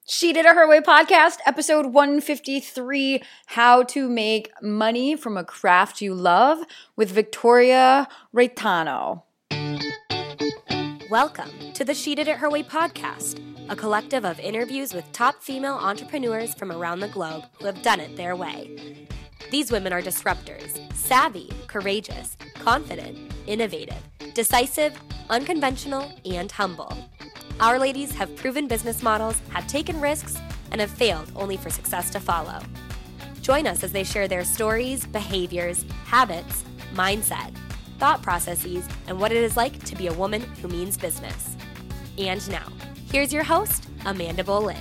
She Did It Her Way podcast, episode 153, How to Make Money from a Craft You Love with Victoria Reitano. Welcome to the She Did It Her Way podcast, a collective of interviews with top female entrepreneurs from around the globe who have done it their way. These women are disruptors, savvy, courageous, confident, innovative, decisive, unconventional, and humble. Our ladies have proven business models, have taken risks, and have failed only for success to follow. Join us as they share their stories, behaviors, habits, mindset, thought processes, and what it is like to be a woman who means business. And now, here's your host, Amanda Boleyn.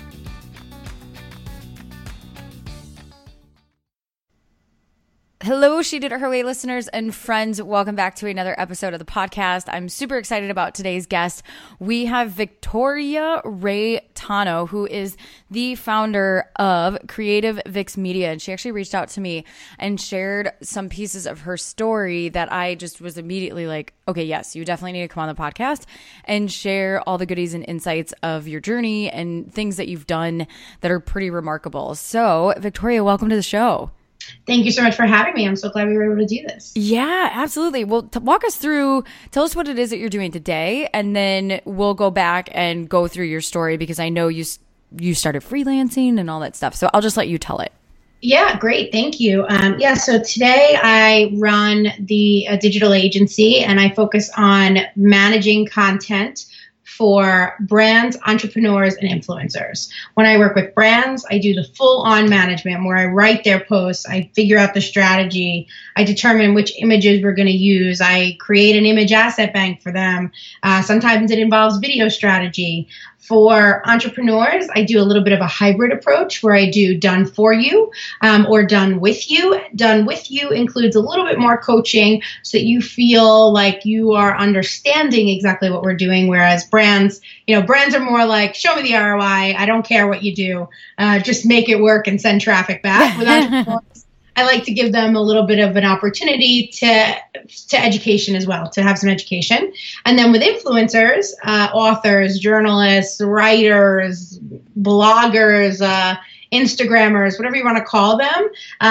Hello, She Did It Her Way listeners and friends. Welcome back to another episode of the podcast. I'm super excited about today's guest. We have Victoria Reitano, who is the founder of Creative Vix Media. And she actually reached out to me and shared some pieces of her story that I just was immediately like, okay, yes, you definitely need to come on the podcast and share all the goodies and insights of your journey and things that you've done that are pretty remarkable. So, Victoria, welcome to the show. Thank you so much for having me. I'm so glad we were able to do this. Yeah, absolutely. Well, walk us through, tell us what it is that you're doing today, and then we'll go back and go through your story because I know you started freelancing and all that stuff. So I'll just let you tell it. Yeah, great. Thank you. So today I run the digital agency and I focus on managing content for brands, entrepreneurs, and influencers. When I work with brands, I do the full-on management where I write their posts, I figure out the strategy, I determine which images we're going to use, I create an image asset bank for them. Sometimes it involves video strategy. For entrepreneurs, I do a little bit of a hybrid approach where I do done for you or done with you. Done with you includes a little bit more coaching so that you feel like you are understanding exactly what we're doing. Whereas brands are more like, show me the ROI. I don't care what you do. Just make it work and send traffic back. With entrepreneurs, I like to give them a little bit of an opportunity to education as well, to have some education. And then with influencers, authors, journalists, writers, bloggers, Instagrammers, whatever you want to call them.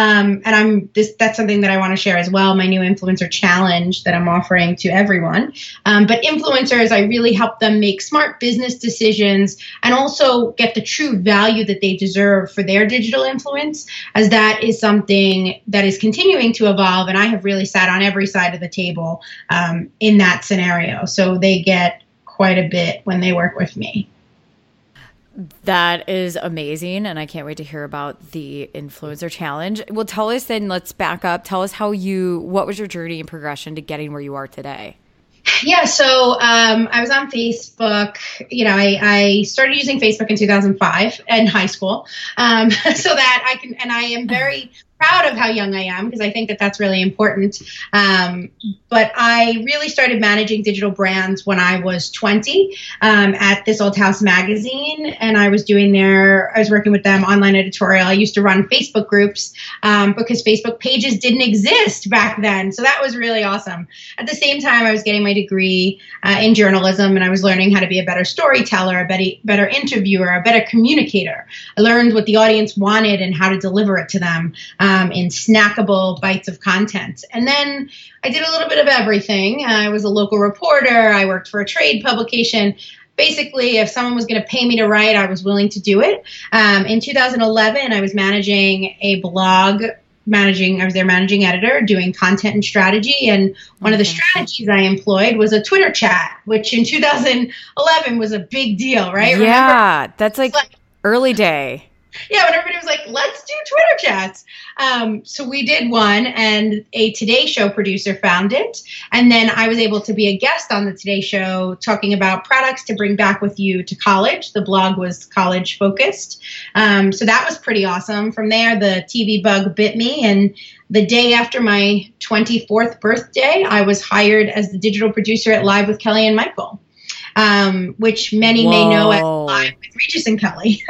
That's something that I want to share as well, my new influencer challenge that I'm offering to everyone. But influencers, I really help them make smart business decisions and also get the true value that they deserve for their digital influence, as that is something that is continuing to evolve. And I have really sat on every side of the table in that scenario. So they get quite a bit when they work with me. That is amazing, and I can't wait to hear about the influencer challenge. Well, tell us then, let's back up. Tell us what was your journey and progression to getting where you are today? Yeah, so I was on Facebook. I started using Facebook in 2005 in high school, so that I can, and I am very proud of how young I am because I think that that's really important. But I really started managing digital brands when I was 20 at This Old House magazine, and I was working with them online editorial. I used to run Facebook groups because Facebook pages didn't exist back then, so that was really awesome. At the same time, I was getting my degree in journalism, and I was learning how to be a better storyteller, a better interviewer, a better communicator. I learned what the audience wanted and how to deliver it to them in snackable bites of content. And then I did a little bit of everything. I was a local reporter. I worked for a trade publication. Basically, if someone was going to pay me to write, I was willing to do it. In 2011, I was managing a blog. I was their managing editor doing content and strategy. And one of the strategies I employed was a Twitter chat, which in 2011 was a big deal, right? Yeah, remember? That's like early day. Yeah, when everybody was like, let's do Twitter chats. So we did one, and a Today Show producer found it. And then I was able to be a guest on the Today Show talking about products to bring back with you to college. The blog was college focused. So that was pretty awesome. From there, the TV bug bit me. And the day after my 24th birthday, I was hired as the digital producer at Live with Kelly and Michael, which many may know as Live with Regis and Kelly.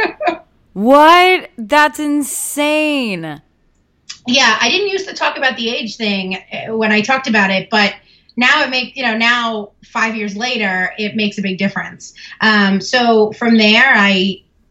What? That's insane. Yeah, I didn't used to talk about the age thing when I talked about it, but now now 5 years later, it makes a big difference. So from there, I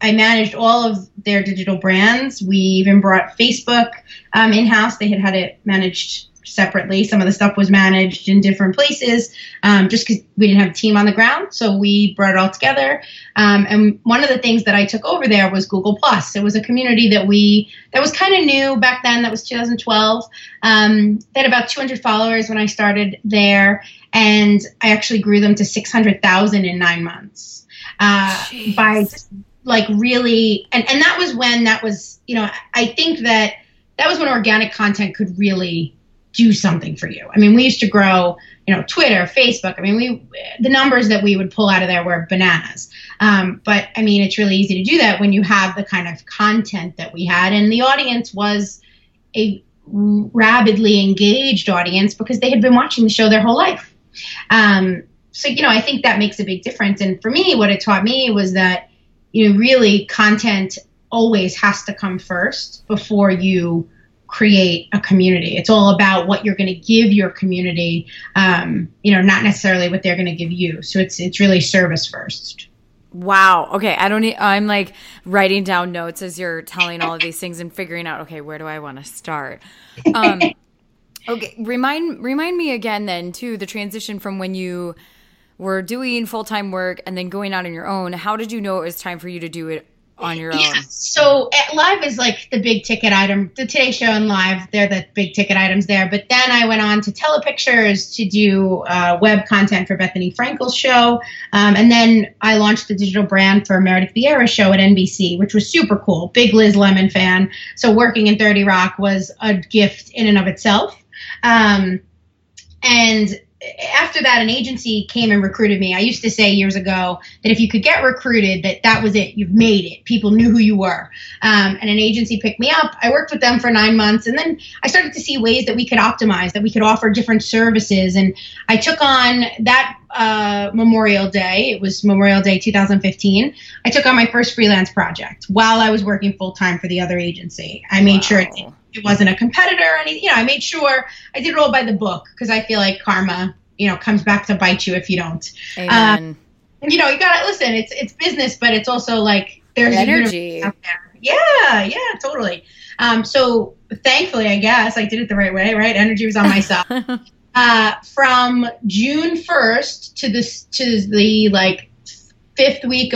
I managed all of their digital brands. We even brought Facebook in-house. They had it managed separately. Some of the stuff was managed in different places just because we didn't have a team on the ground. So we brought it all together. And one of the things that I took over there was Google+. It was a community that was kind of new back then. That was 2012. They had about 200 followers when I started there. And I actually grew them to 600,000 in 9 months by just like really. And that was when I think that was when organic content could really do something for you. I mean, we used to grow, Twitter, Facebook. I mean, the numbers that we would pull out of there were bananas. But I mean, it's really easy to do that when you have the kind of content that we had. And the audience was a rabidly engaged audience because they had been watching the show their whole life. So, I think that makes a big difference. And for me, what it taught me was that, really content always has to come first before you create a community. It's all about what you're going to give your community, not necessarily what they're going to give you. So it's really service first. Wow. Okay. I'm like writing down notes as you're telling all of these things and figuring out, okay, where do I want to start? Okay. Remind me again then too, the transition from when you were doing full-time work and then going out on your own. How did you know it was time for you to do it on your own? Yeah, so Live is like the big ticket item. The Today Show and Live, they're the big ticket items there. But then I went on to Telepictures to do web content for Bethany Frankel's show. And then I launched the digital brand for Meredith Vieira's show at NBC, which was super cool. Big Liz Lemon fan. So working in 30 Rock was a gift in and of itself. And after that, an agency came and recruited me. I used to say years ago that if you could get recruited, that was it. You've made it. People knew who you were. And an agency picked me up. I worked with them for 9 months. And then I started to see ways that we could optimize, that we could offer different services. And I took on that Memorial Day. It was Memorial Day 2015. I took on my first freelance project while I was working full time for the other agency. I made sure it wasn't a competitor or anything. I made sure I did it all by the book because I feel like karma, comes back to bite you if you don't. Amen. And you gotta listen. It's business, but it's also like there's energy out there. Yeah, totally. So thankfully, I guess I did it the right way. Right, energy was on my side. From June 1st to the like 4th week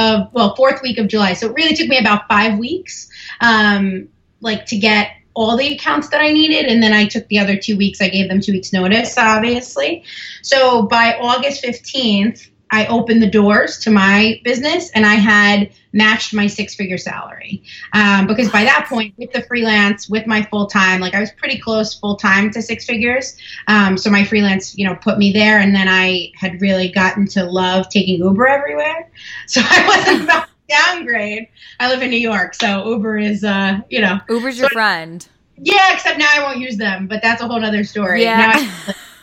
of July. So it really took me about 5 weeks. To get all the accounts that I needed. And then I took the other 2 weeks. I gave them 2 weeks notice, obviously. So by August 15th, I opened the doors to my business and I had matched my 6-figure salary. Because by that point, with the freelance, with my full-time, I was pretty close full-time to 6 figures. So my freelance, put me there. And then I had really gotten to love taking Uber everywhere. So I wasn't about downgrade. I live in New York, so Uber is, Uber's your friend. Yeah, except now I won't use them, but that's a whole other story. Yeah.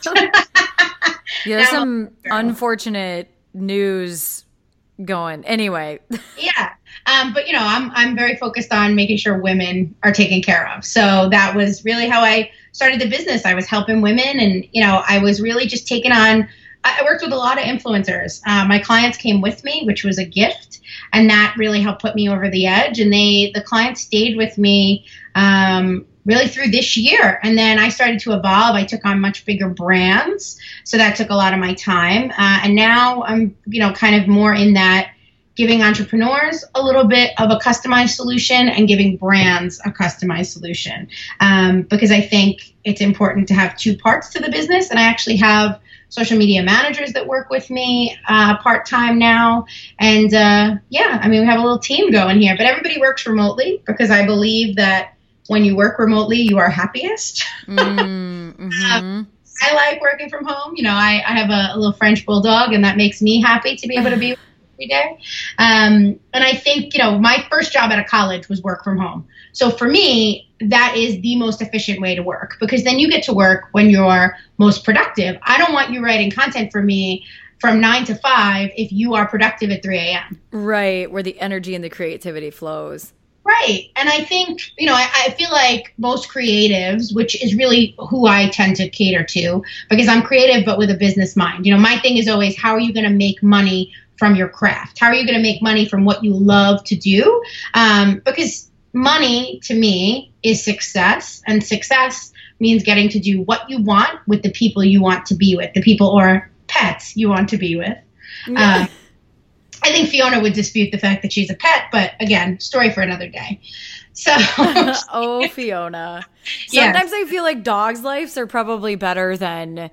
There's some unfortunate news going. Anyway. Yeah. But I'm very focused on making sure women are taken care of. So that was really how I started the business. I was helping women and, I was really just taking on, I worked with a lot of influencers. My clients came with me, which was a gift. And that really helped put me over the edge. And the clients stayed with me really through this year. And then I started to evolve. I took on much bigger brands. So that took a lot of my time. And now I'm, kind of more in that giving entrepreneurs a little bit of a customized solution and giving brands a customized solution. Because I think it's important to have 2 parts to the business. And I actually have social media managers that work with me part-time now. And we have a little team going here, but everybody works remotely because I believe that when you work remotely, you are happiest. Mm-hmm. I like working from home. I have a little French bulldog and that makes me happy to be able to be with every day. And I think, my first job out of college was work from home. So for me, that is the most efficient way to work because then you get to work when you're most productive. I don't want you writing content for me from 9 to 5 if you are productive at 3 a.m. Right, where the energy and the creativity flows. Right. And I think, I feel like most creatives, which is really who I tend to cater to because I'm creative but with a business mind. My thing is always, how are you going to make money from your craft? How are you going to make money from what you love to do? Because money to me is success, and success means getting to do what you want with the people you want to be with, the people or pets you want to be with. Yeah. I think Fiona would dispute the fact that she's a pet, but again, story for another day. So, oh, Fiona. Sometimes I feel like dogs' lives are probably better than,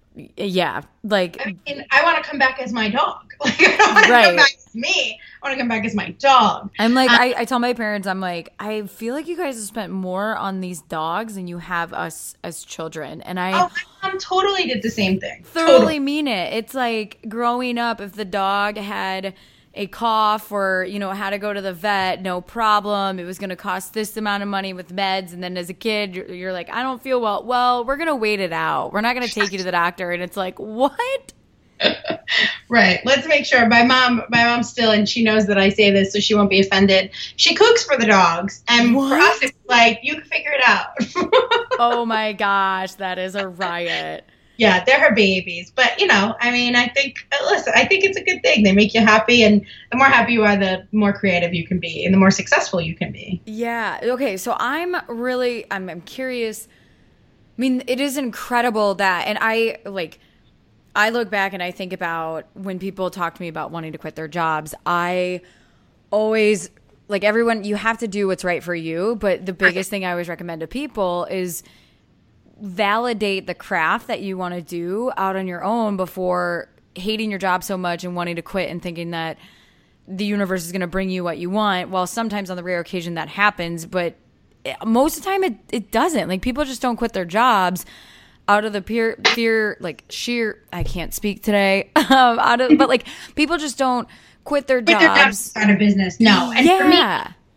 like. I mean, I want to come back as my dog. Like, I don't want to come back as me. I want to come back as my dog. I'm like, I tell my parents, I'm like, I feel like you guys have spent more on these dogs than you have us as children. And my mom totally did the same thing. Totally mean it. It's like growing up, if the dog had a cough or, had to go to the vet, no problem. It was going to cost this amount of money with meds. And then as a kid, you're like, I don't feel well. Well, we're going to wait it out. We're not going to take you to the doctor. And it's like, what? Right. Let's make sure. My mom still, and she knows that I say this, so she won't be offended. She cooks for the dogs. And for us, it's like, you can figure it out. Oh my gosh. That is a riot. Yeah, they're her babies. But, I think it's a good thing. They make you happy. And the more happy you are, the more creative you can be and the more successful you can be. Yeah. Okay. So I'm curious. I mean, it is incredible that, and I look back and I think about when people talk to me about wanting to quit their jobs, I always, everyone, you have to do what's right for you. But the biggest thing I always recommend to people is validate the craft that you want to do out on your own before hating your job so much and wanting to quit and thinking that the universe is going to bring you what you want. Well, sometimes on the rare occasion that happens, but most of the time it doesn't. Like, people just don't quit their jobs out of the fear, sheer, I can't speak today, but people just don't quit their jobs. Out of business. No. And for me,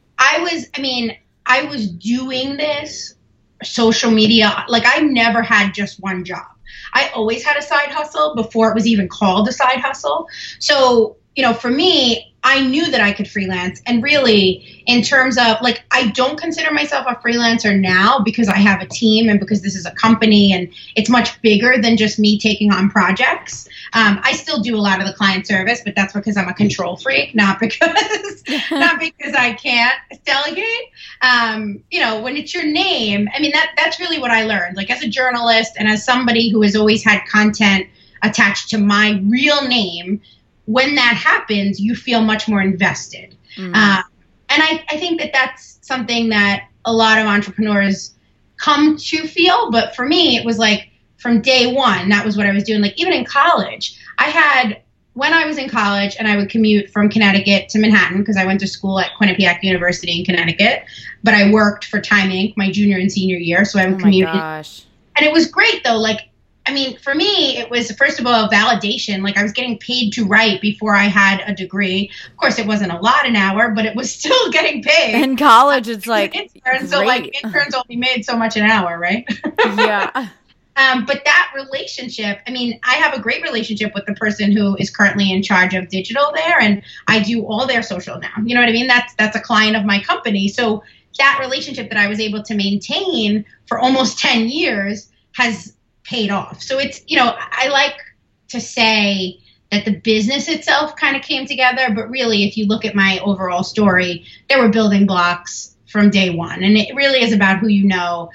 I was doing this social media. I never had just one job. I always had a side hustle before it was even called a side hustle. So, for me, I knew that I could freelance. And really, in terms of, I don't consider myself a freelancer now because I have a team and because this is a company and it's much bigger than just me taking on projects. I still do a lot of the client service, but that's because I'm a control freak, not because I can't delegate. When it's your name, that's really what I learned. As a journalist and as somebody who has always had content attached to my real name, when that happens, you feel much more invested. Mm-hmm. And I think that that's something that a lot of entrepreneurs come to feel. But for me, it was from day one, that was what I was doing. Even in college, when I was in college and I would commute from Connecticut to Manhattan because I went to school at Quinnipiac University in Connecticut, but I worked for Time Inc. my junior and senior year. So I would commute. Oh my gosh. And it was great though. For me, it was, first of all, validation. I was getting paid to write before I had a degree. Of course, it wasn't a lot an hour, but it was still getting paid. In college, it's interns, so interns only made so much an hour, right? Yeah. But that relationship, I have a great relationship with the person who is currently in charge of digital there, and I do all their social now. You know what I mean? That's a client of my company. So that relationship that I was able to maintain for almost 10 years has paid off. So it's, I like to say that the business itself kind of came together, but really, if you look at my overall story, there were building blocks from day one. And it really is about who you know.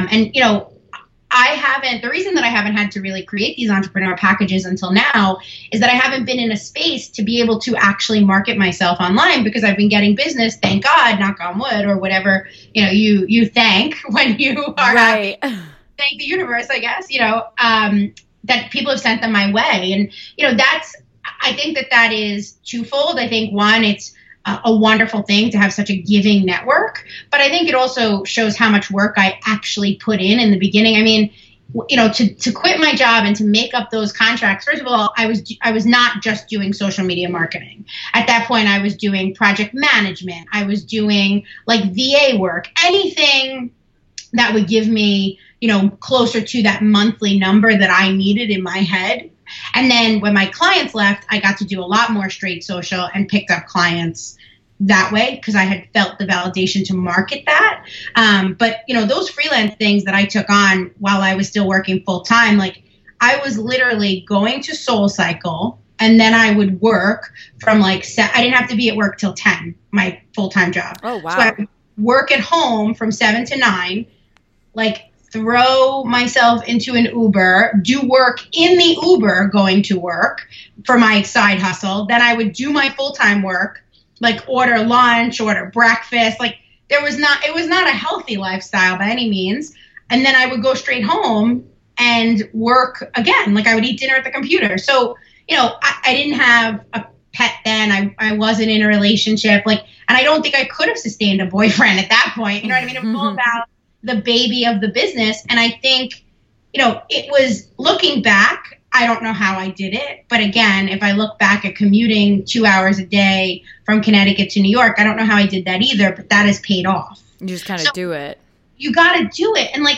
The reason that I haven't had to really create these entrepreneur packages until now is that I haven't been in a space to be able to actually market myself online because I've been getting business, thank God, knock on wood, or whatever, you thank when you are right. Thank the universe, I guess, that people have sent them my way. And, I think that is twofold. I think one, it's a wonderful thing to have such a giving network, but I think it also shows how much work I actually put in the beginning. To quit my job and to make up those contracts, first of all, I was not just doing social media marketing. At that point, I was doing project management. I was doing VA work, anything that would give me, closer to that monthly number that I needed in my head. And then when my clients left, I got to do a lot more straight social and picked up clients that way because I had felt the validation to market that. But those freelance things that I took on while I was still working full time, I was literally going to SoulCycle and then I would work from like I didn't have to be at work till 10, my full-time job. Oh, wow. So I would work at home from 7 to 9, like throw myself into an Uber, do work in the Uber going to work for my side hustle. Then I would do my full-time work, like order lunch, order breakfast. Like it was not a healthy lifestyle by any means. And then I would go straight home and work again. Like I would eat dinner at the computer. So, I didn't have a pet then. I wasn't in a relationship. And I don't think I could have sustained a boyfriend at that point. You know what I mean? It was all about the baby of the business. And I think, it was, looking back, I don't know how I did it. But again, if I look back at commuting 2 hours a day from Connecticut to New York, I don't know how I did that either, but that has paid off. You just kind of do it. You got to do it. And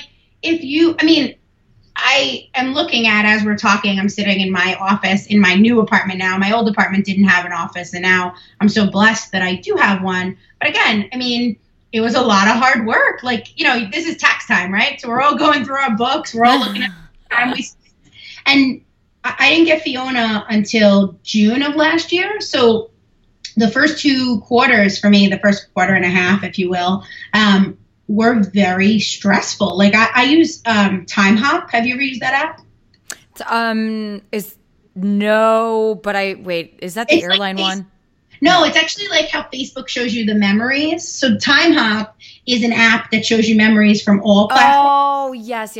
I am looking at, as we're talking, I'm sitting in my office in my new apartment now. My old apartment didn't have an office, and now I'm so blessed that I do have one. But again, it was a lot of hard work. This is tax time, right? So we're all going through our books. We're all looking at the time we spent. And I didn't get Fiona until June of last year. So the first 2 quarters for me, the first quarter and a half, if you will, were very stressful. I use TimeHop. Have you ever used that app? Is that the airline one? No, it's actually like how Facebook shows you the memories. So TimeHop is an app that shows you memories from all platforms. Oh, yes.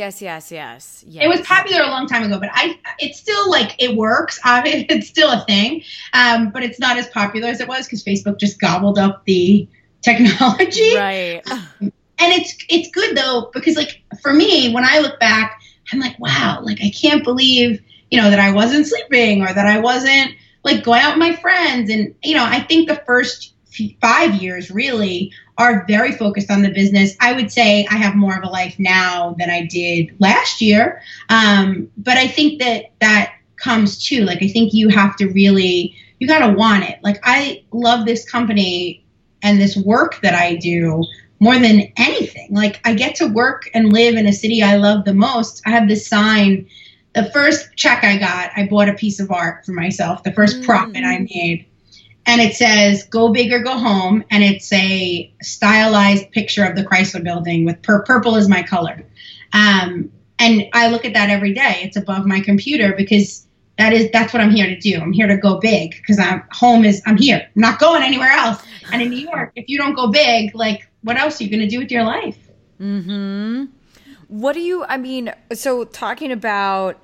It was popular a long time ago, but it's still it works. It's still a thing, but it's not as popular as it was because Facebook just gobbled up the technology. Right. And it's good though, because for me, when I look back, I'm like, wow, I can't believe, that I wasn't sleeping or that I wasn't going out with my friends. And, I think the first 5 years really are very focused on the business. I would say I have more of a life now than I did last year. But I think that comes too. I think you have to you got to want it. I love this company and this work that I do more than anything. I get to work and live in a city I love the most. I have this sign. The first check I got, I bought a piece of art for myself, the first profit I made. And it says, go big or go home. And it's a stylized picture of the Chrysler building with purple is my color. And I look at that every day. It's above my computer because that's what I'm here to do. I'm here to go big because I'm here. I'm not going anywhere else. And in New York, if you don't go big, what else are you going to do with your life? Mm-hmm. What do you, so talking about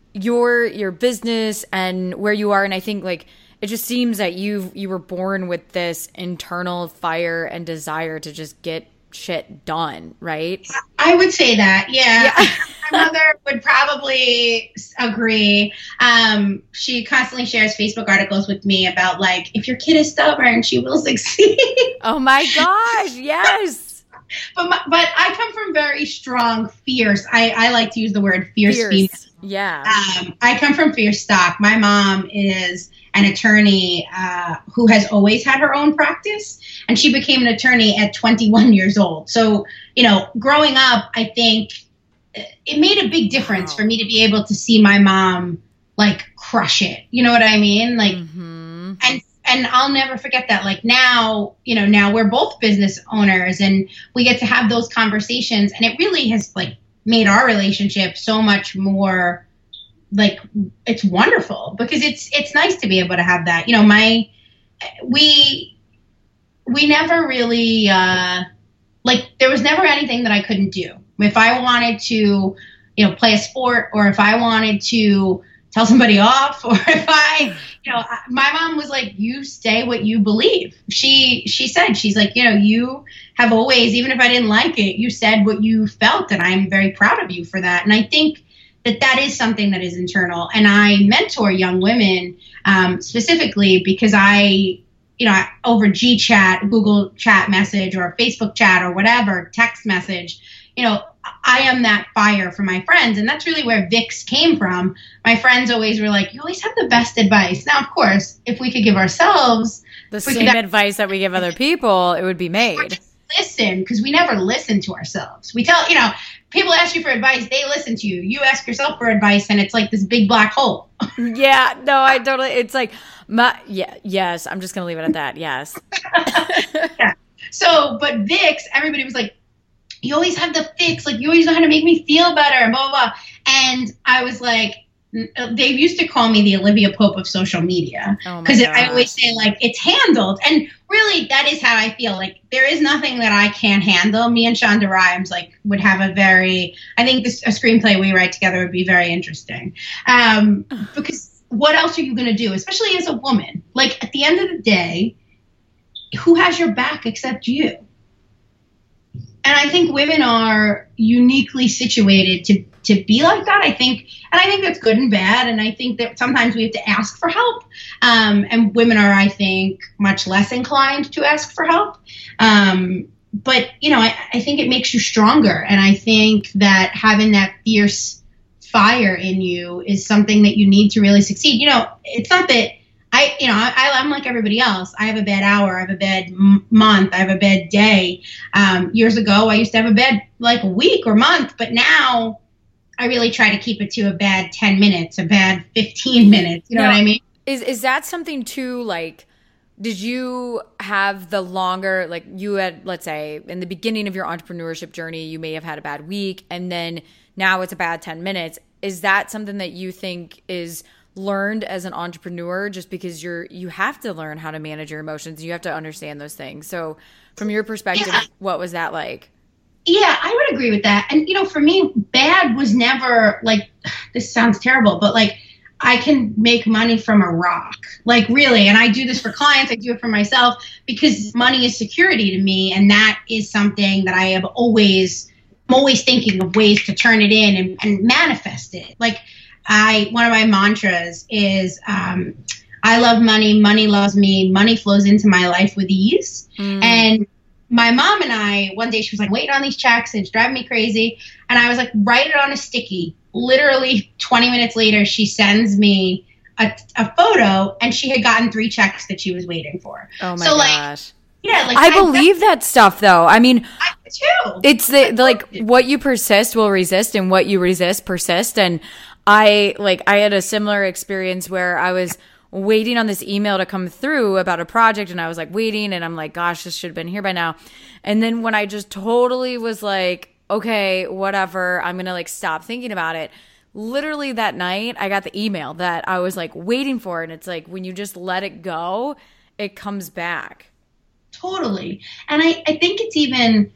your business and where you are, and I think it just seems that you were born with this internal fire and desire to just get shit done, right? I would say that, yeah. My mother would probably agree. She constantly shares Facebook articles with me about if your kid is stubborn, she will succeed. Oh my gosh, yes. But I come from very strong, fierce. I like to use the word fierce. Female. Yeah. I come from fierce stock. My mom is an attorney who has always had her own practice, and she became an attorney at 21 years old. So, growing up, I think it made a big difference for me to be able to see my mom crush it. You know what I mean? And I'll never forget that. Now we're both business owners and we get to have those conversations, and it really has made our relationship so much more it's wonderful because it's nice to be able to have that. We never really there was never anything that I couldn't do. If I wanted to, play a sport, or if I wanted to tell somebody off, or if my mom was you say what you believe. She said, she's you have always, even if I didn't like it, you said what you felt, and I'm very proud of you for that. And I think that is something that is internal. And I mentor young women specifically because over GChat, Google chat message, or Facebook chat, or whatever, text message, I am that fire for my friends. And that's really where Vicks came from. My friends always were you always have the best advice. Now, of course, if we could give ourselves the same advice that we give other people, it would be made. Listen, because we never listen to ourselves. We tell, people ask you for advice, they listen to you. You ask yourself for advice, and it's like this big black hole. Yeah, no, I totally. It's like yes. I'm just gonna leave it at that. Yes. Yeah. So, but Vicks, everybody was like, you always have the fix. Like, you always know how to make me feel better, and blah, blah, blah. And I was like, they used to call me the Olivia Pope of social media. Because I always say, like, it's handled. And really, that is how I feel. Like, there is nothing that I can't handle. Me and Shonda Rhimes, like, would have a very, I think a screenplay we write together would be very interesting. Because what else are you going to do, especially as a woman? Like, at the end of the day, who has your back except you? And I think women are uniquely situated to be like that. I think that's good and bad. And I think that sometimes we have to ask for help. And women are, I think, much less inclined to ask for help. But, I think it makes you stronger. And I think that having that fierce fire in you is something that you need to really succeed. It's not that I'm like everybody else. I have a bad hour. I have a bad month. I have a bad day. Years ago, I used to have a bad like week or month, but now I really try to keep it to a bad 10 minutes, a bad 15 minutes. You know what I mean? Is that something too, like, did you have the longer, like you had, let's say in the beginning of your entrepreneurship journey, you may have had a bad week and then now it's a bad 10 minutes. Is that something that you think is learned as an entrepreneur, just because you have to learn how to manage your emotions, you have to understand those things? So from your perspective, what was that like? Yeah, I would agree with that. And for me, bad was never like, this sounds terrible, but like I can make money from a rock, like really. And I do this for clients, I do it for myself, because money is security to me, and that is something that I'm always thinking of ways to turn it in and manifest it. Like one of my mantras is, I love money, money loves me, money flows into my life with ease. And my mom and I, one day she was like waiting on these checks and it's driving me crazy. And I was like, write it on a sticky. Literally 20 minutes later, she sends me a photo, and she had gotten 3 checks that she was waiting for. Oh my gosh. Yeah, like I believe that stuff though. I mean, I too. It's the what you persist will resist, and what you resist persist. And I had a similar experience where I was waiting on this email to come through about a project, and I was like waiting, and I'm like, gosh, this should have been here by now. And then when I just totally was like, okay, whatever, I'm going to like stop thinking about it. Literally that night, I got the email that I was like waiting for. And it's like, when you just let it go, it comes back. Totally. And I think it's even,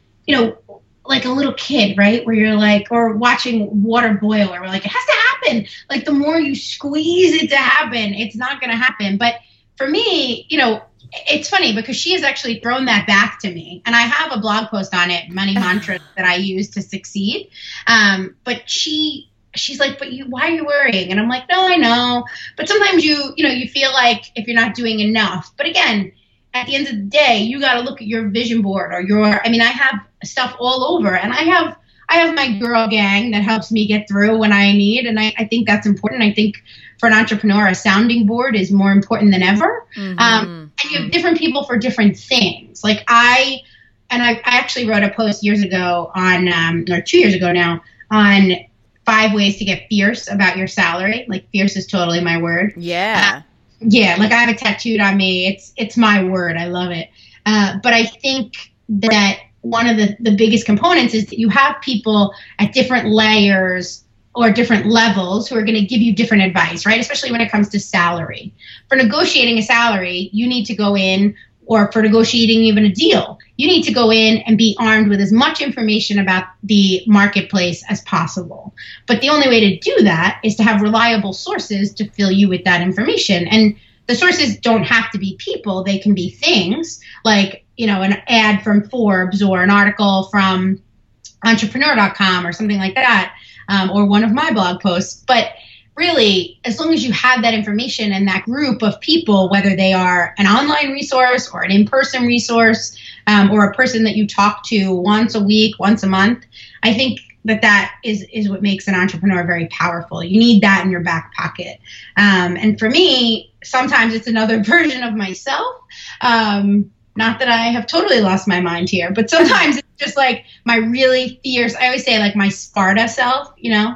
like a little kid, right? Where you're like, or watching water boil, or we're like, it has to happen. Like the more you squeeze it to happen, it's not going to happen. But for me, it's funny because she has actually thrown that back to me. And I have a blog post on it, money mantras that I use to succeed. But she's like, why are you worrying? And I'm like, no, I know. But sometimes you feel like if you're not doing enough. But again, at the end of the day, you got to look at your vision board or I have stuff all over, and I have my girl gang that helps me get through when I need. And I think that's important. I think for an entrepreneur, a sounding board is more important than ever. Mm-hmm. And you have different people for different things. Like I actually wrote a post years ago or 2 years ago now, on 5 ways to get fierce about your salary. Like fierce is totally my word. Yeah. Yeah. Like I have it tattooed on me. It's my word. I love it. But I think that one of the biggest components is that you have people at different layers or different levels who are going to give you different advice, right? Especially when it comes to salary. For negotiating a salary, you need to go in, or for negotiating even a deal, you need to go in and be armed with as much information about the marketplace as possible. But the only way to do that is to have reliable sources to fill you with that information. And the sources don't have to be people. They can be things like, an ad from Forbes or an article from entrepreneur.com or something like that, or one of my blog posts. But really, as long as you have that information and that group of people, whether they are an online resource or an in-person resource, or a person that you talk to once a week, once a month, I think that is what makes an entrepreneur very powerful. You need that in your back pocket. And for me, sometimes it's another version of myself. not that I have totally lost my mind here, but sometimes it's just like my really fierce, I always say like my Sparta self,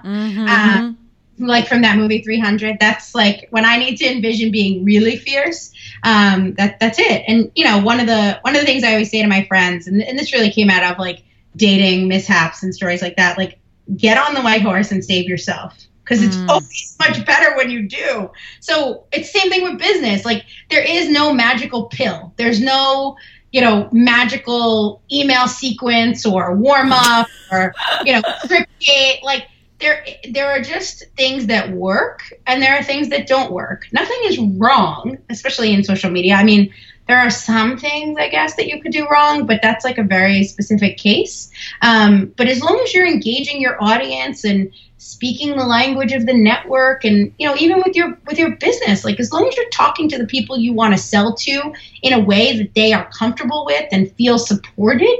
like from that movie 300. That's like when I need to envision being really fierce. That's it. And one of the things I always say to my friends, and this really came out of like dating mishaps and stories like that, like get on the white horse and save yourself. Because it's always much better when you do. So it's the same thing with business. Like there is no magical pill. There's no, magical email sequence or warm up or, script gate. Like there are just things that work and there are things that don't work. Nothing is wrong, especially in social media. I mean, there are some things, I guess, that you could do wrong, but that's like a very specific case. But as long as you're engaging your audience and speaking the language of the network and, even with your business, like as long as you're talking to the people you want to sell to in a way that they are comfortable with and feel supported,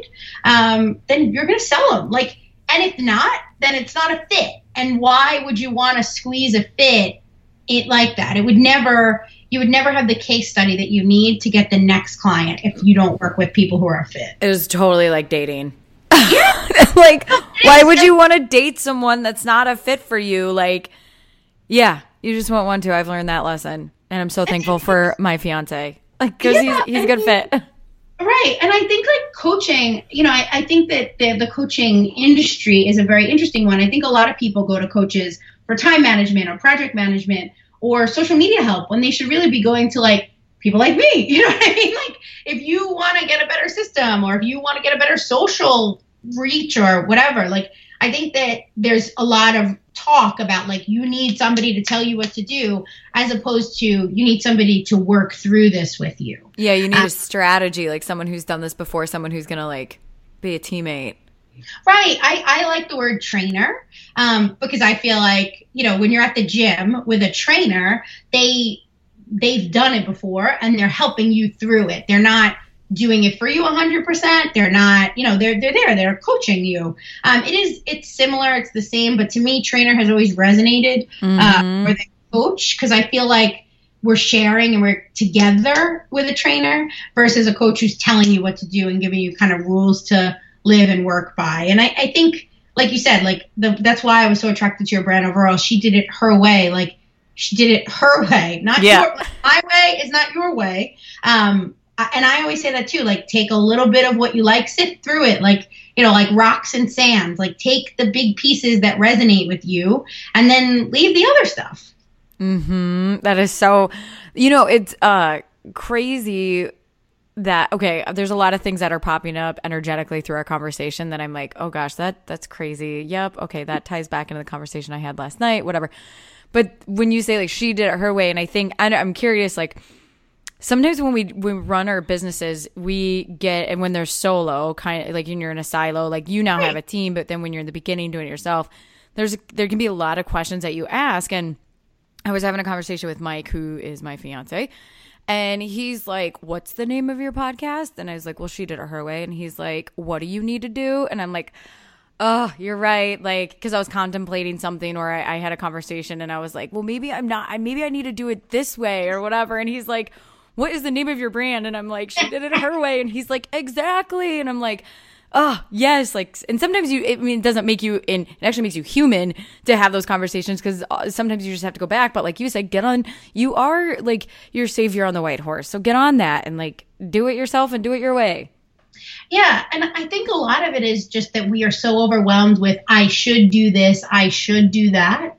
then you're going to sell them. Like, and if not, then it's not a fit. And why would you want to squeeze a fit like that? You would never have the case study that you need to get the next client if you don't work with people who are a fit. It was totally like dating. Yeah. Like, why would you want to date someone that's not a fit for you? Like, yeah, you just won't want to. I've learned that lesson. And I'm so thankful for my fiance. Like, because he's a good fit. Right. And I think like coaching, I think that the coaching industry is a very interesting one. I think a lot of people go to coaches for time management or project management or social media help when they should really be going to like people like me. You know what I mean? Like if you want to get a better system or if you want to get a better social reach or whatever, like I think that there's a lot of talk about like you need somebody to tell you what to do as opposed to you need somebody to work through this with you. Yeah, you need a strategy, like someone who's done this before, someone who's going to like be a teammate. Right. I like the word trainer because I feel like, when you're at the gym with a trainer, they've done it before and they're helping you through it. They're not doing it for you 100%. They're not, they're there. They're coaching you. It's similar. It's the same. But to me, trainer has always resonated for the coach because I feel like we're sharing and we're together with a trainer versus a coach who's telling you what to do and giving you kind of rules to live and work by. And I think, like you said, like that's why I was so attracted to your brand overall. She did it her way. Like she did it her way, not my way is not your way. And I always say that too, like take a little bit of what you like, sit through it, like, like rocks and sand, like take the big pieces that resonate with you and then leave the other stuff. That is so, it's crazy that, okay, there's a lot of things that are popping up energetically through our conversation that I'm like, oh gosh, that's crazy. Yep. Okay. That ties back into the conversation I had last night, whatever. But when you say like she did it her way, and I think I'm curious, like sometimes when we run our businesses, we get, and when they're solo, kind of like when you're in a silo, like you now have a team, but then when you're in the beginning doing it yourself, there can be a lot of questions that you ask. And I was having a conversation with Mike, who is my fiance, and he's like, what's the name of your podcast? And I was like, well, she did it her way. And he's like, what do you need to do? And I'm like, oh, you're right. Like, because I was contemplating something, or I had a conversation and I was like, well, maybe I need to do it this way or whatever. And he's like, what is the name of your brand? And I'm like, she did it her way. And he's like, exactly. And I'm like, oh, yes. Like, and sometimes it doesn't make you, it actually makes you human to have those conversations because sometimes you just have to go back. But like you said, you are like your savior on the white horse. So get on that and like do it yourself and do it your way. Yeah. And I think a lot of it is just that we are so overwhelmed with, I should do this, I should do that.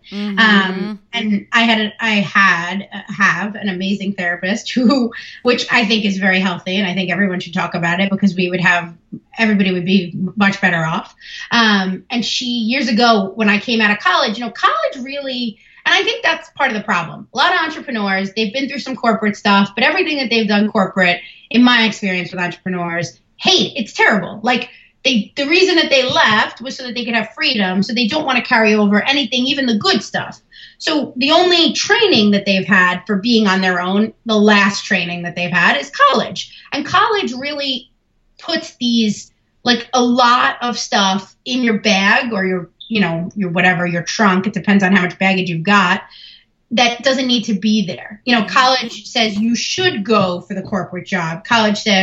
And I have an amazing therapist which I think is very healthy. And I think everyone should talk about it because everybody would be much better off. And she, years ago, when I came out of college, college really, and I think that's part of the problem. A lot of entrepreneurs, they've been through some corporate stuff, but everything that they've done corporate, in my experience with entrepreneurs, it's terrible. Like the reason that they left was so that they could have freedom. So they don't want to carry over anything, even the good stuff. So the only training that they've had for being on their own, the last training that they've had is college. And college really puts these, like a lot of stuff in your bag or your whatever, your trunk. It depends on how much baggage you've got. That doesn't need to be there. College says you should go for the corporate job. College says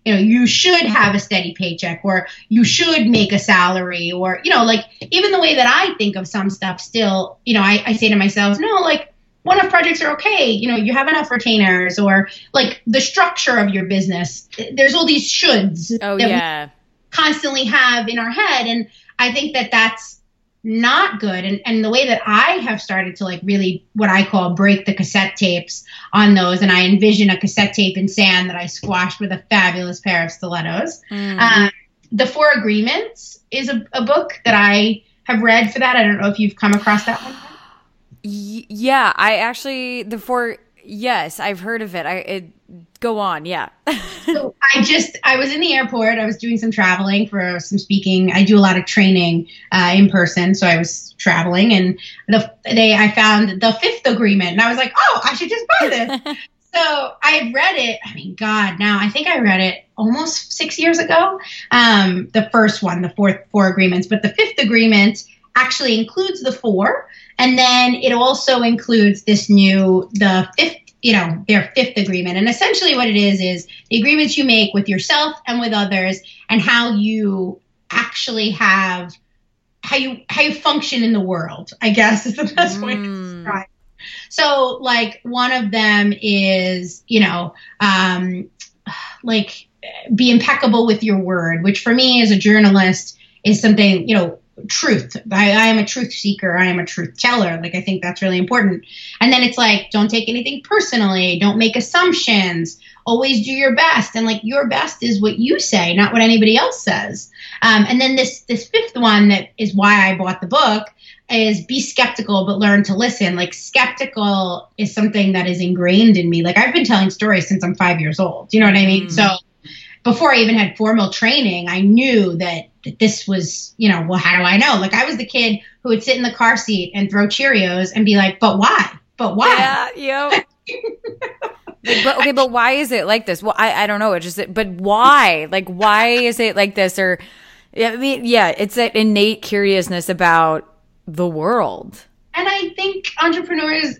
you should have a steady paycheck, or you should make a salary, or, like even the way that I think of some stuff still, I say to myself, no, like one-off projects are okay. You have enough retainers, or like the structure of your business. There's all these shoulds that we constantly have in our head. And I think that that's not good. And the way that I have started to like really what I call break the cassette tapes on those, and I envision a cassette tape in sand that I squashed with a fabulous pair of stilettos. The Four Agreements is a book that I have read for that. I don't know if you've come across that one. Yeah, I actually, yes, I've heard of it. Go on. Yeah. So I was in the airport. I was doing some traveling for some speaking. I do a lot of training in person. So I was traveling, and I found the Fifth Agreement, and I was like, oh, I should just buy this. So I had read it. I mean, God, now I think I read it almost 6 years ago. The first one, the four agreements, but the Fifth Agreement actually includes the four. And then it also includes the fifth, their Fifth Agreement. And essentially what it is the agreements you make with yourself and with others, and how you actually how you function in the world, I guess is the best way to describe it. So like one of them is, like be impeccable with your word, which for me as a journalist is something, truth. I am a truth seeker. I am a truth teller. Like, I think that's really important. And then it's like, don't take anything personally. Don't make assumptions. Always do your best. And like, your best is what you say, not what anybody else says. And then this fifth one that is why I bought the book is be skeptical, but learn to listen. Like, skeptical is something that is ingrained in me. Like, I've been telling stories since I'm 5 years old. You know what I mean? So before I even had formal training, I knew that this was, well, how do I know? Like, I was the kid who would sit in the car seat and throw Cheerios and be like, but why? But why? Yeah, but why is it like this? Well, I don't know. But why? Like, why is it like this? Or, I mean, yeah, it's that innate curiousness about the world. And I think entrepreneurs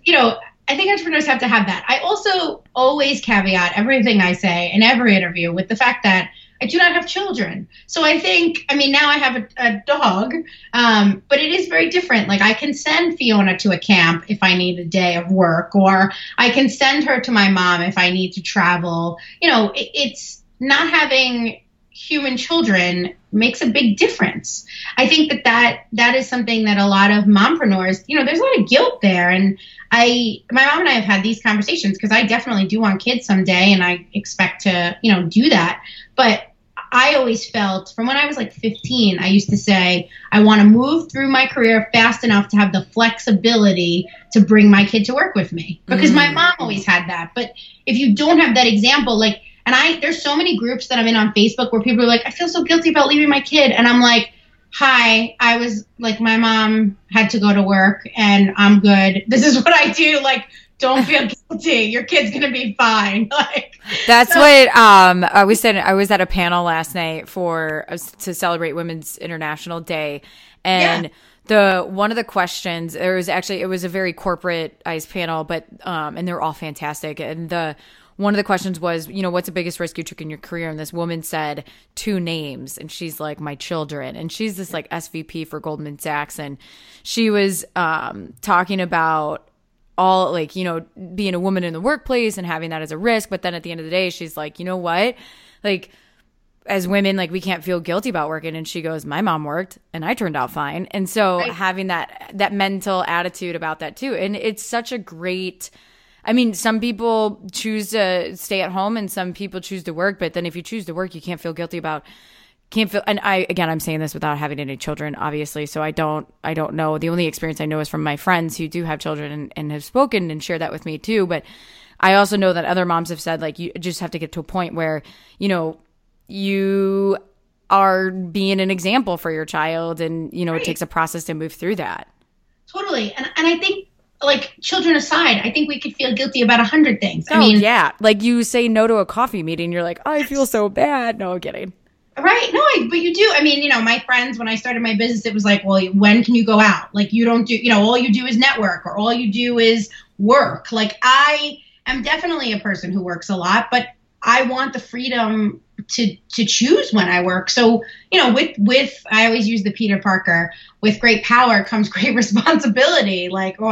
have to have that. I also always caveat everything I say in every interview with the fact that I do not have children. So I think, now I have a dog, but it is very different. Like, I can send Fiona to a camp if I need a day of work, or I can send her to my mom if I need to travel. It's not having human children makes a big difference. I think that is something that a lot of mompreneurs, there's a lot of guilt there. And my mom and I have had these conversations because I definitely do want kids someday, and I expect to, do that. But I always felt from when I was like 15, I used to say, I want to move through my career fast enough to have the flexibility to bring my kid to work with me, because my mom always had that. But if you don't have that example, like, there's so many groups that I'm in on Facebook where people are like, I feel so guilty about leaving my kid. And I'm like, hi, I was like, my mom had to go to work and I'm good. This is what I do. Like, don't feel guilty. Your kid's going to be fine. Like, that's what I was saying. I was at a panel last night to celebrate Women's International Day. And one of the questions, it was a very corporate-ized panel, but, and they were all fantastic. And one of the questions was, what's the biggest risk you took in your career? And this woman said 2 names, and she's like, my children. And she's this like SVP for Goldman Sachs. And she was talking about all like, being a woman in the workplace and having that as a risk. But then at the end of the day, she's like, you know what? Like, as women, like, we can't feel guilty about working. And she goes, my mom worked and I turned out fine. And so having that mental attitude about that too. And it's such a great, some people choose to stay at home and some people choose to work. But then if you choose to work, you can't feel guilty and I'm saying this without having any children, obviously. So I don't know. The only experience I know is from my friends who do have children and have spoken and shared that with me too. But I also know that other moms have said, like, you just have to get to a point where, you are being an example for your child, and, it takes a process to move through that. Totally. And I think, like, children aside, I think we could feel guilty about 100 things. Yeah. Like, you say no to a coffee meeting, you're like, oh, I feel so bad. No, I'm kidding. Right. No, but you do. My friends, when I started my business, it was like, well, when can you go out? Like, you don't do, all you do is network, or all you do is work. Like, I am definitely a person who works a lot, but I want the freedom to choose when I work. So, with I always use the Peter Parker, with great power comes great responsibility,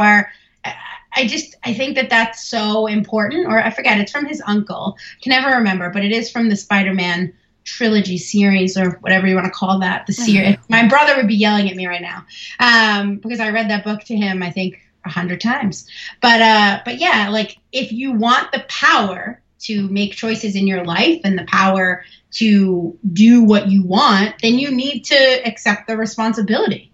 I think that that's so important, or I forget, it's from his uncle. Can never remember, but it is from the Spider-Man trilogy series, or whatever you want to call that, the series. My brother would be yelling at me right now, because I read that book to him, I think 100 times. But yeah, like, if you want the power to make choices in your life and the power to do what you want, then you need to accept the responsibility.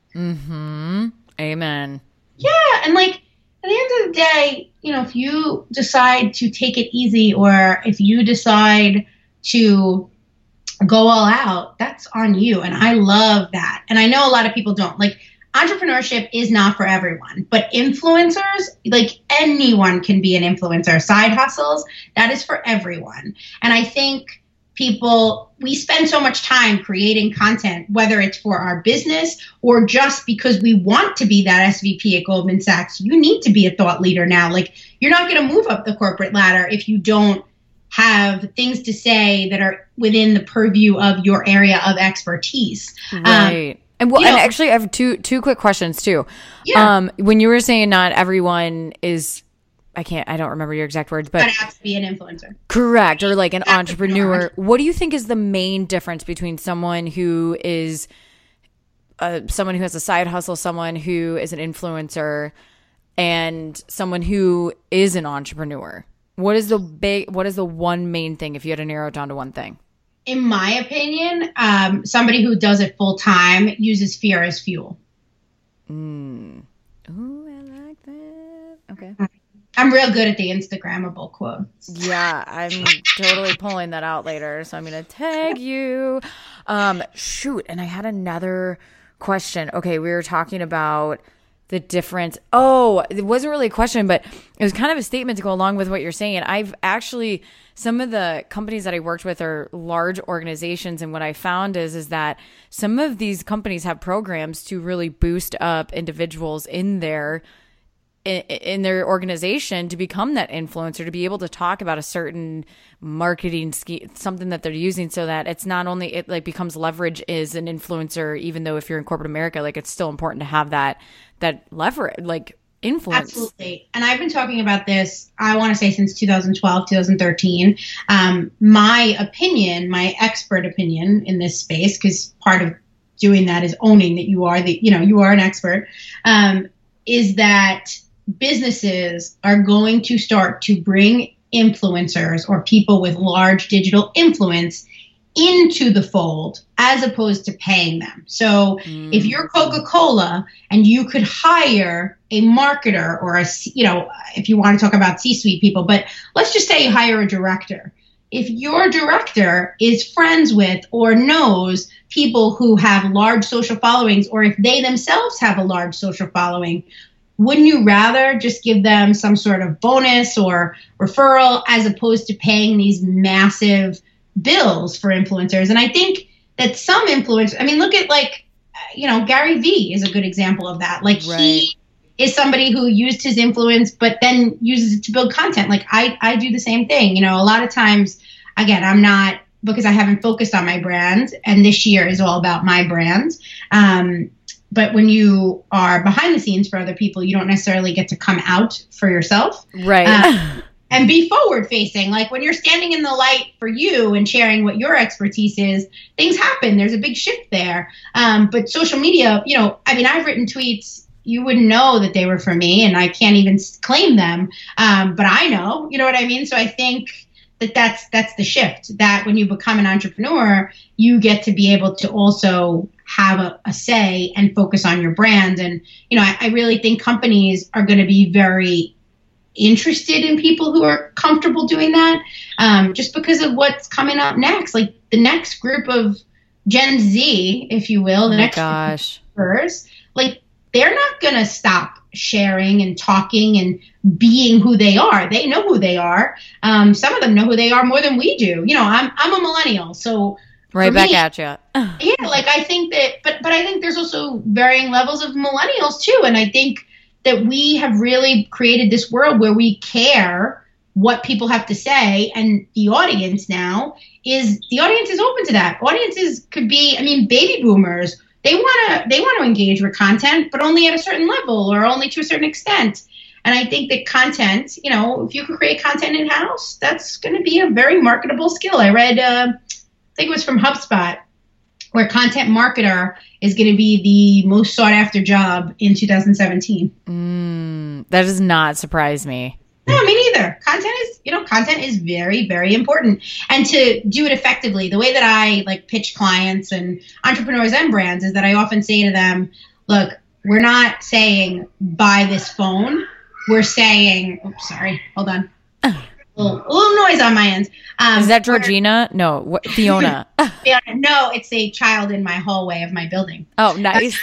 Amen. Yeah. And like, at the end of the day, if you decide to take it easy, or if you decide to go all out, that's on you. And I love that. And I know a lot of people don't. Like, entrepreneurship is not for everyone, but influencers, like, anyone can be an influencer. Side hustles, that is for everyone. And I think we spend so much time creating content, whether it's for our business or just because we want to be that SVP at Goldman Sachs. You need to be a thought leader now. Like, you're not going to move up the corporate ladder if you don't have things to say that are within the purview of your area of expertise. Right. And actually I have two quick questions too. Yeah. When you were saying not everyone is, I don't remember your exact words, but have to be an influencer. Correct. Or like an entrepreneur. What do you think is the main difference between someone who is someone who has a side hustle, someone who is an influencer, and someone who is an entrepreneur? What is the one main thing, if you had to narrow it down to one thing? In my opinion, somebody who does it full time uses fear as fuel. Ooh, I like that. Okay. I'm real good at the Instagrammable quotes. Yeah, I'm totally pulling that out later, so I'm going to tag you. Shoot, and I had another question. Okay, we were talking about the difference. Oh, it wasn't really a question, but it was kind of a statement to go along with what you're saying. I've actually, some of the companies that I worked with are large organizations, and what I found is that some of these companies have programs to really boost up individuals in their organization to become that influencer, to be able to talk about a certain marketing scheme, something that they're using, so that it's not only it like becomes leverage as an influencer, even though if you're in corporate America, like, it's still important to have that leverage, like, influence. Absolutely. And I've been talking about this, I want to say, since 2012, 2013. My opinion, my expert opinion in this space, because part of doing that is owning that you are an expert, is that businesses are going to start to bring influencers or people with large digital influence into the fold, as opposed to paying them. So if you're Coca-Cola and you could hire a marketer, or if you want to talk about C-suite people, but let's just say you hire a director. If your director is friends with or knows people who have large social followings, or if they themselves have a large social following, wouldn't you rather just give them some sort of bonus or referral, as opposed to paying these massive bills for influencers? And I think that some influencers, I mean, look at Gary Vee is a good example of that. Like, right. He is somebody who used his influence, but then uses it to build content. Like, I do the same thing. A lot of times, again, I'm not, because I haven't focused on my brand, and this year is all about my brand. But when you are behind the scenes for other people, you don't necessarily get to come out for yourself. Right. And be forward facing. Like, when you're standing in the light for you and sharing what your expertise is, things happen. There's a big shift there. But social media, I've written tweets, you wouldn't know that they were for me, and I can't even claim them. But I know, you know what I mean? So I think that's the shift, that when you become an entrepreneur, you get to be able to also have a say and focus on your brand. And, I really think companies are going to be very interested in people who are comfortable doing that, just because of what's coming up next. Like, the next group of Gen Z, if you will, like, they're not going to stop sharing and talking and being who they are. They know who they are. Some of them know who they are more than we do. I'm a millennial, so right back at you. Yeah, like, I think that, but I think there's also varying levels of millennials too, and I think that we have really created this world where we care what people have to say, and the audience is open to that. Audiences could be, I mean, baby boomers, they want to engage with content, but only at a certain level or only to a certain extent. And I think that content, if you can create content in-house, that's going to be a very marketable skill. I read, I think it was from HubSpot, where content marketer is going to be the most sought after job in 2017. That does not surprise me. No, me neither. Content is very, very important. And to do it effectively, the way that I pitch clients and entrepreneurs and brands is that I often say to them, look, we're not saying buy this phone. We're saying, oops, sorry, hold on. A little noise on my end. Is that Georgina? No, Fiona. Fiona. No, it's a child in my hallway of my building. Oh, nice.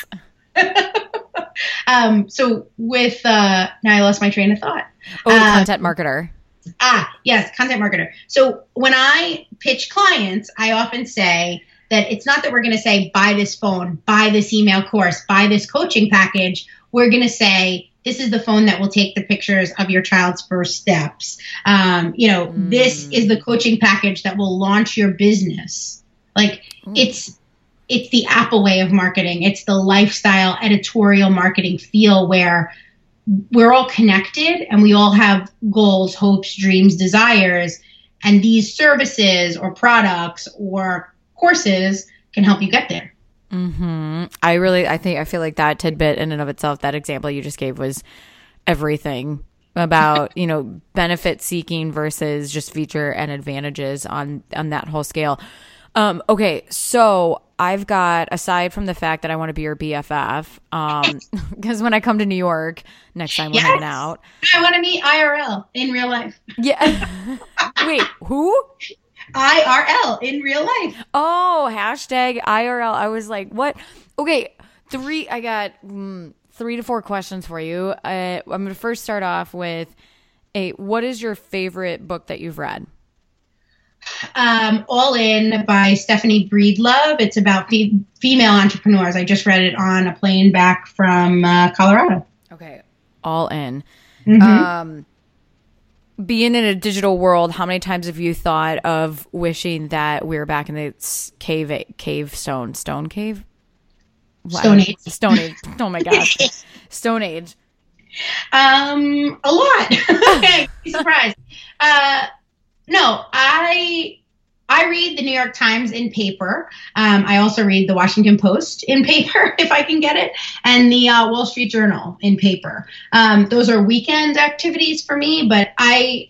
So with, now I lost my train of thought. Content marketer. Yes, content marketer. So when I pitch clients, I often say that it's not that we're going to say, buy this phone, buy this email course, buy this coaching package. We're going to say, this is the phone that will take the pictures of your child's first steps. This is the coaching package that will launch your business. It's the Apple way of marketing. It's the lifestyle editorial marketing feel where we're all connected and we all have goals, hopes, dreams, desires. And these services or products or courses can help you get there. Mm-hmm. I feel like that tidbit in and of itself, that example you just gave, was everything about, benefit seeking versus just feature and advantages on that whole scale. Okay. So I've got, aside from the fact that I want to be your BFF, because when I come to New York next time we're hanging out, I want to meet IRL in real life. Yeah. Wait, who? IRL in real life. Oh, hashtag IRL. I was like, what? Okay. I got 3 to 4 questions for you. I'm going to first start off with what is your favorite book that you've read? All In by Stephanie Breedlove. It's about female entrepreneurs. I just read it on a plane back from Colorado. Okay. All In. Mm-hmm. Being in a digital world, how many times have you thought of wishing that we were back in the stone cave? Stone Age. Stone Age. Oh my gosh. Stone Age. A lot. Okay, be surprised. No, I read the New York Times in paper. I also read the Washington Post in paper, if I can get it, and the Wall Street Journal in paper. Those are weekend activities for me, but I'm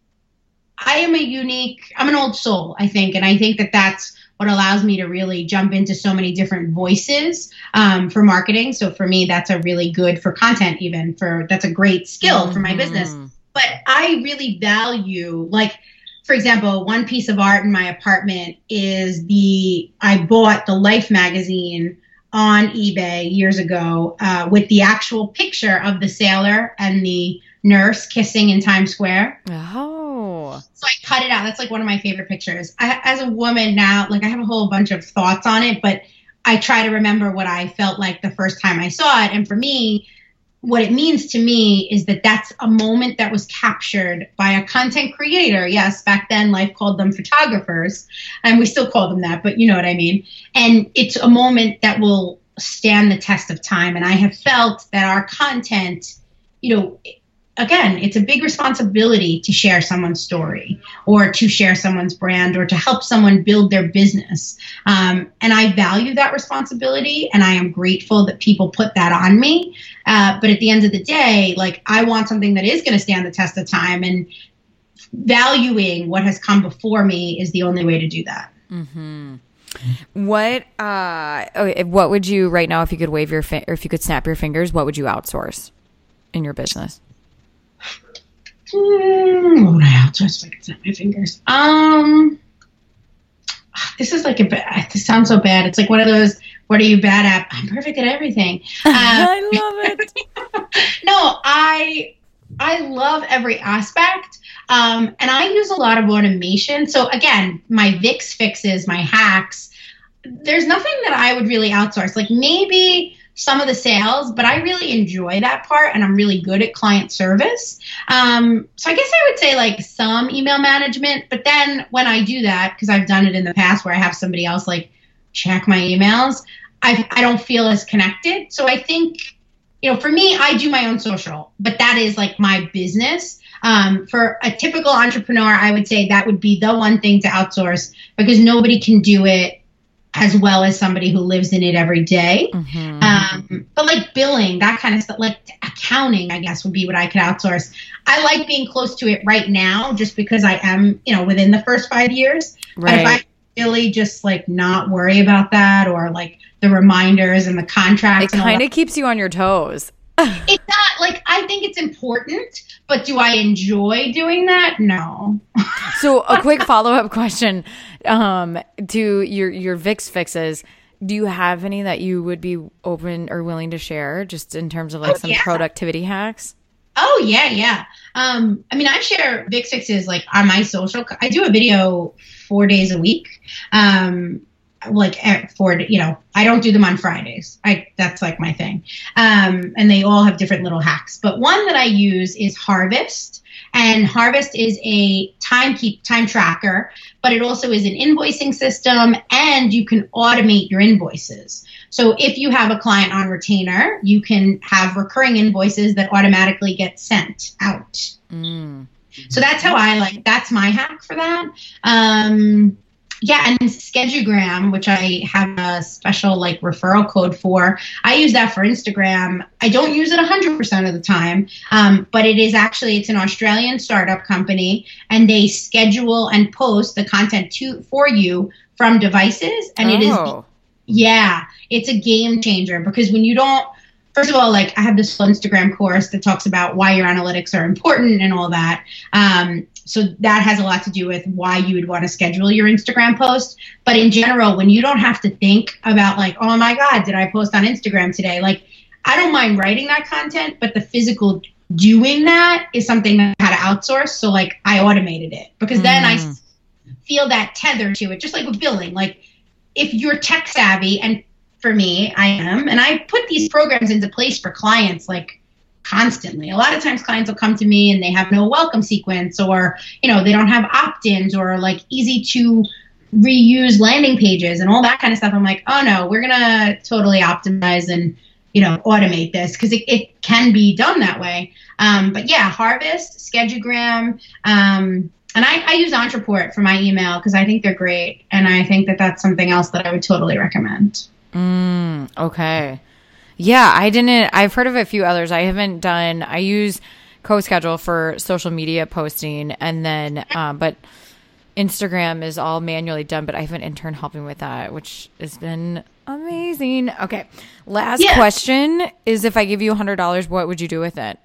an old soul, I think, and I think that that's what allows me to really jump into so many different voices for marketing. So for me, that's a really good for content, that's a great skill for my business. But I really value, for example, one piece of art in my apartment is I bought the Life magazine on eBay years ago with the actual picture of the sailor and the nurse kissing in Times Square. Oh. So I cut it out. That's one of my favorite pictures. As a woman now, I have a whole bunch of thoughts on it, but I try to remember what I felt like the first time I saw it. And for me, what it means to me is that that's a moment that was captured by a content creator. Yes, back then Life called them photographers, and we still call them that, but you know what I mean. And it's a moment that will stand the test of time. And I have felt that our content, again, it's a big responsibility to share someone's story or to share someone's brand or to help someone build their business. And I value that responsibility, and I am grateful that people put that on me. But at the end of the day, I want something that is going to stand the test of time, and valuing what has come before me is the only way to do that. Mm-hmm. What would you right now, if you could or if you could snap your fingers, what would you outsource in your business? What would I outsource if I could snap my fingers? This is this sounds so bad. It's one of those, what are you bad at? I'm perfect at everything. I love it. No, I love every aspect. And I use a lot of automation. So again, my VIX fixes, my hacks, there's nothing that I would really outsource. Maybe some of the sales, but I really enjoy that part and I'm really good at client service. So I guess I would say like some email management, but then when I do that, because I've done it in the past where I have somebody else like check my emails, I don't feel as connected. So I think, for me, I do my own social, but that is like my business. For a typical entrepreneur, I would say that would be the one thing to outsource because nobody can do it as well as somebody who lives in it every day. But like billing, that kind of stuff, like accounting, I guess would be what I could outsource. I like being close to it right now just because I am, within the first 5 years. Right. But if I really just like not worry about that or like the reminders and the contracts. It kind of keeps you on your toes. It's not like, I think it's important, but do I enjoy doing that? No. So a quick follow-up question to your VIX fixes. Do you have any that you would be open or willing to share just in terms of like some productivity hacks? Oh, yeah. I share VIX fixes like on my social. I do a video 4 days a week. I don't do them on Fridays. That's like my thing. And they all have different little hacks. But one that I use is Harvest. And Harvest is a time tracker, but it also is an invoicing system and you can automate your invoices. So if you have a client on retainer, you can have recurring invoices that automatically get sent out. So that's how that's my hack for that. And Schedugram, which I have a special like referral code for, I use that for Instagram. I don't use it 100% of the time, but it's an Australian startup company and they schedule and post the content for you from devices. And it's a game changer because when you don't, first of all, like I have this Instagram course that talks about why your analytics are important and all that. So that has a lot to do with why you would want to schedule your Instagram post. But in general, when you don't have to think about like, oh my God, did I post on Instagram today? Like, I don't mind writing that content, but the physical doing that is something that I had to outsource. So like I automated it because then I feel that tether to it, just like with billing. Like if you're tech savvy, and for me, I am, and I put these programs into place for clients like constantly. A lot of times clients will come to me and they have no welcome sequence or, they don't have opt-ins or like easy to reuse landing pages and all that kind of stuff. I'm like, oh no, we're going to totally optimize and, automate this because it can be done that way. But yeah, Harvest, Schedugram, and I use Entreport for my email because I think they're great. And I think that that's something else that I would totally recommend. Okay. Yeah, I've heard of a few others. I use CoSchedule for social media posting and then, but Instagram is all manually done, but I have an intern helping with that, which has been amazing. Okay. Last question is if I give you $100, what would you do with it?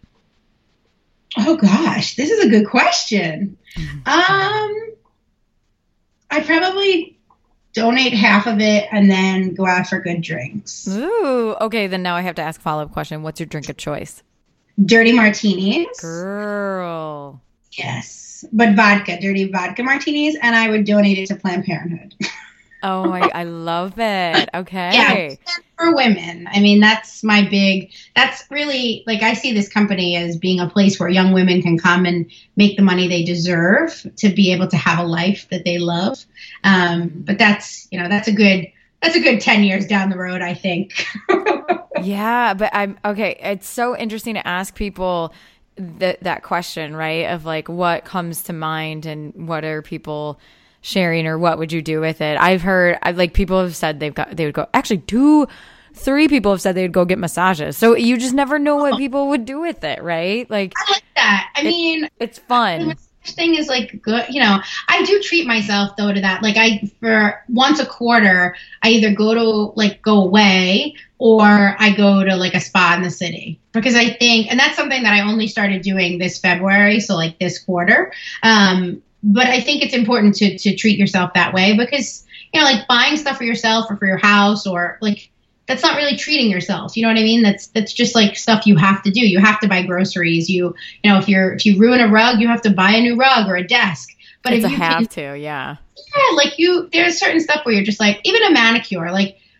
Oh gosh, this is a good question. I'd probably donate half of it and then go out for good drinks. Ooh, okay. Then now I have to ask a follow-up question. What's your drink of choice? Dirty martinis. Girl. Yes, but dirty vodka martinis, and I would donate it to Planned Parenthood. Oh, I love it. Okay. Yeah, for women. I mean, that's really, like, I see this company as being a place where young women can come and make the money they deserve to be able to have a life that they love. But that's a good 10 years down the road, I think. Yeah, but okay. It's so interesting to ask people that question, right? Of like, what comes to mind and what are people sharing or what would you do with it? I've people have said they would go, actually 3 people have said they would go get massages. So you just never know what people would do with it, right? Like, I like that. I mean, it's fun. The thing is like good, I do treat myself though to that. Like for once a quarter, I either go away or I go to like a spa in the city because I think, and that's something that I only started doing this February. So like this quarter. But I think it's important to treat yourself that way because, like buying stuff for yourself or for your house or like, that's not really treating yourself. You know what I mean? That's just like stuff you have to do. You have to buy groceries. If you ruin a rug, you have to buy a new rug or a desk. But yeah. Yeah. Like there's certain stuff where you're just like, even a manicure, like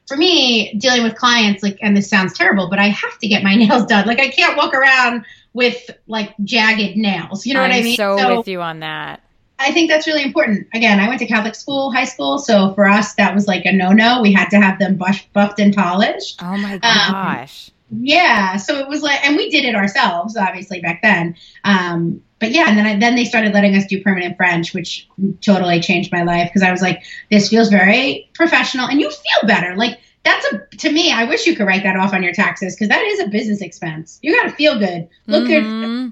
for me, dealing with clients, like, and this sounds terrible, but I have to get my nails done. Like, I can't walk around with like jagged nails. You know what I mean? So with you on that. I think that's really important. Again, I went to Catholic school, high school. So for us, that was like a no-no. We had to have them buffed and polished. Oh my gosh. Yeah. So it was like, and we did it ourselves, obviously, back then. But yeah, and then they started letting us do permanent French, which totally changed my life because I was like, this feels very professional and you feel better. Like, to me, I wish you could write that off on your taxes because that is a business expense. You got to feel good. Look good.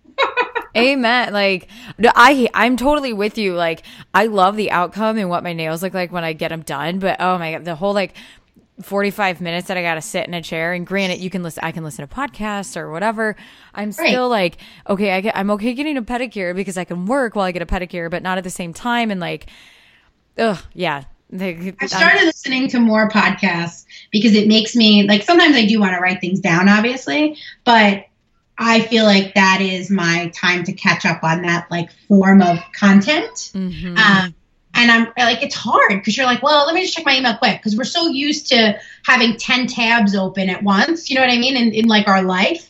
Amen. Like, I'm totally with you. Like, I love the outcome and what my nails look like when I get them done. But oh my God, the whole like 45 minutes that I got to sit in a chair, and granted, I can listen to podcasts or whatever. I'm still like, okay, I'm okay getting a pedicure because I can work while I get a pedicure, but not at the same time. And like, yeah. I've started listening to more podcasts because it makes me like, sometimes I do want to write things down, obviously, but I feel like that is my time to catch up on that like form of content. Mm-hmm. And I'm like, it's hard because you're like, well, let me just check my email quick because we're so used to having 10 tabs open at once. You know what I mean? In like our life.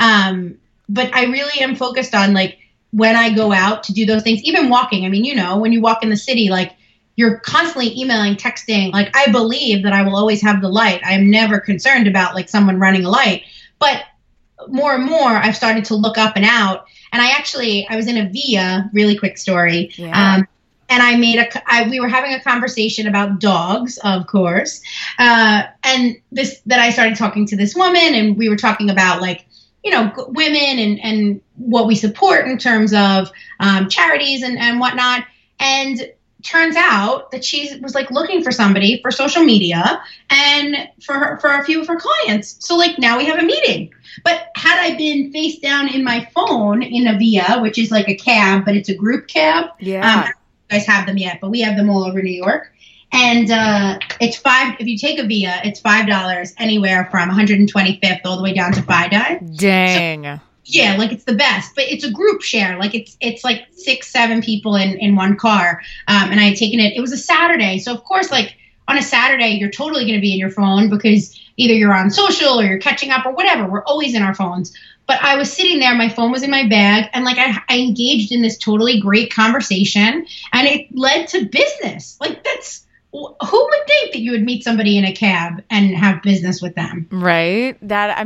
But I really am focused on like when I go out to do those things, even walking. I mean, you know, when you walk in the city, like you're constantly emailing, texting. Like I believe that I will always have the light. I am never concerned about like someone running a light. But more and more, I've started to look up and out. And I was in a VIA, really quick story. Yeah. And we were having a conversation about dogs, of course. And that I started talking to this woman, and we were talking about like, you know, women and what we support in terms of charities and whatnot. And turns out that she was like looking for somebody for social media and for a few of her clients. So like now we have a meeting. But had I been face down in my phone in a VIA, which is like a cab, but it's a group cab. Yeah. I don't know if you guys have them yet, but we have them all over New York. And it's if you take a VIA, it's $5 anywhere from 125th all the way down to FiDi. Dang. So, yeah, like it's the best, but it's a group share. Like it's like 6-7 people in one car. And I had taken it. It was a Saturday. So of course, like on a Saturday, you're totally going to be in your phone because either you're on social or you're catching up or whatever. We're always in our phones. But I was sitting there, my phone was in my bag, and like I engaged in this totally great conversation, and it led to business. Like who would think that you would meet somebody in a cab and have business with them? Right.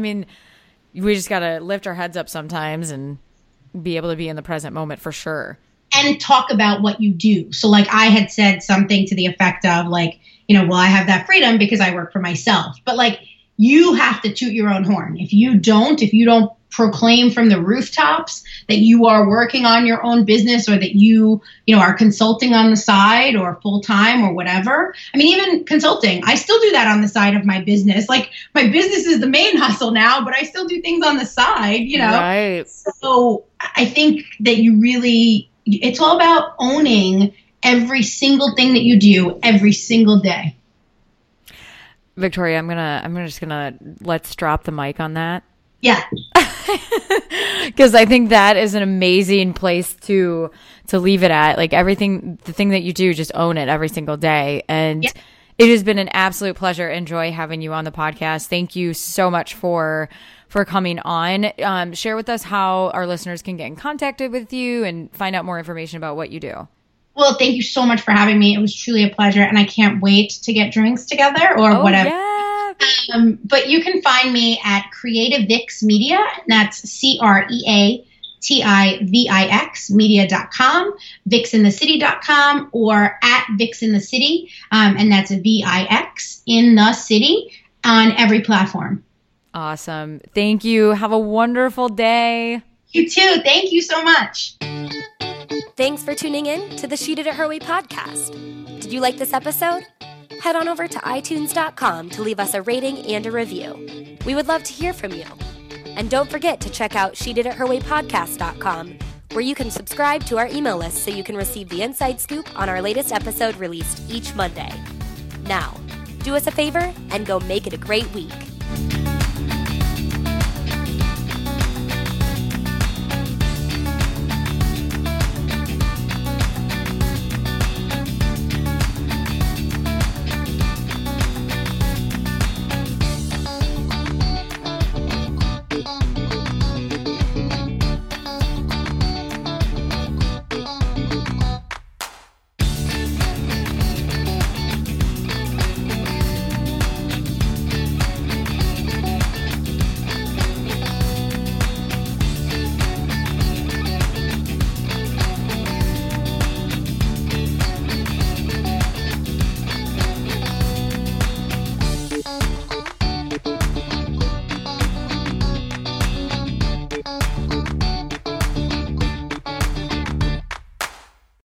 We just got to lift our heads up sometimes and be able to be in the present moment for sure. And talk about what you do. So like I had said something to the effect of like, you know, well, I have that freedom because I work for myself. But like you have to toot your own horn. If you don't proclaim from the rooftops that you are working on your own business or that you are consulting on the side or full time or whatever. I mean, even consulting, I still do that on the side of my business. Like my business is the main hustle now, but I still do things on the side, you know? Right. So I think that it's all about owning every single thing that you do every single day. Victoria, I'm just gonna let's drop the mic on that. Yeah. Because I think that is an amazing place to leave it at. Like the thing that you do, just own it every single day. And It has been an absolute pleasure and joy having you on the podcast. Thank you so much for coming on. Share with us how our listeners can get in contact with you and find out more information about what you do. Well, thank you so much for having me. It was truly a pleasure, and I can't wait to get drinks together or whatever. Yeah. But you can find me at Creative Vix Media, and that's CreativeVix media.com, vixinthecity.com, or at vixinthecity, and that's VIX in the city on every platform. Awesome. Thank you. Have a wonderful day. You too. Thank you so much. Thanks for tuning in to the She Did It Her Way podcast. Did you like this episode? Head on over to iTunes.com to leave us a rating and a review. We would love to hear from you. And don't forget to check out SheDidItHerWayPodcast.com, where you can subscribe to our email list so you can receive the inside scoop on our latest episode released each Monday. Now, do us a favor and go make it a great week.